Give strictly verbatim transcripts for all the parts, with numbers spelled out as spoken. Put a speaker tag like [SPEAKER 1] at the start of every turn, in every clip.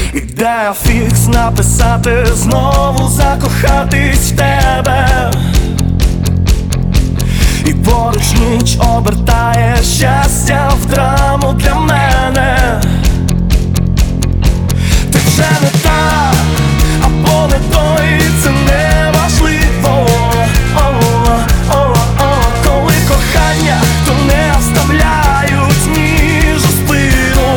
[SPEAKER 1] Ідея фікс написати, знову закохатись в тебе. І поруч ніч обертає щастя в драму для мене. Ти вже не та, або не той, це не важливо. Коли кохання, то не вставляють ніж у спину.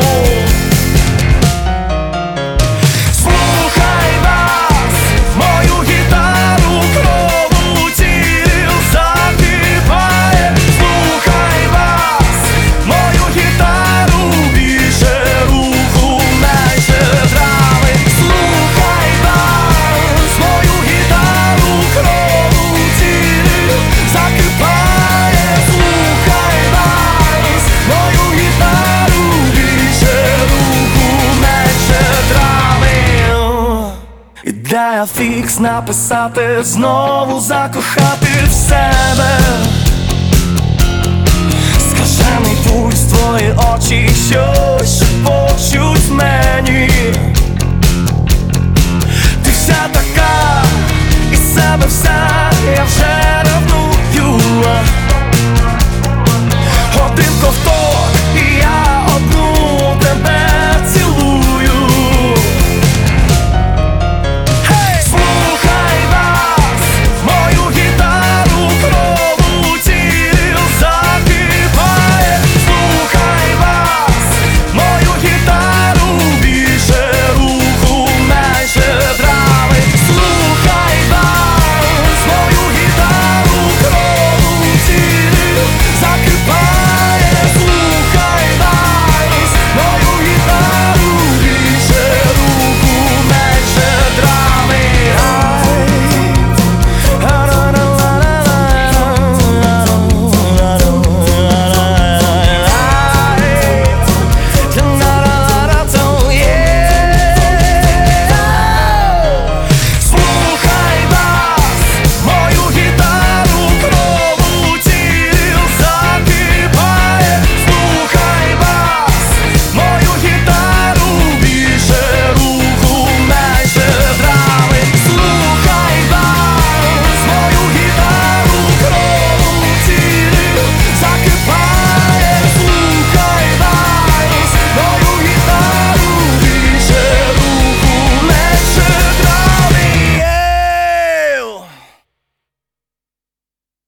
[SPEAKER 1] Слухай нас, мою гітару кров у тілі закипає. Слухай вас, мою гітару, більше руху, менше драми. Слухай вас, мою гітару кров у тілі закипає. Слухай вас, мою гітару, більше руху, менше драми. Ідея фікс написати, знову закохати в себе. Скажений пульс, твої очі, щось шепочуть мені.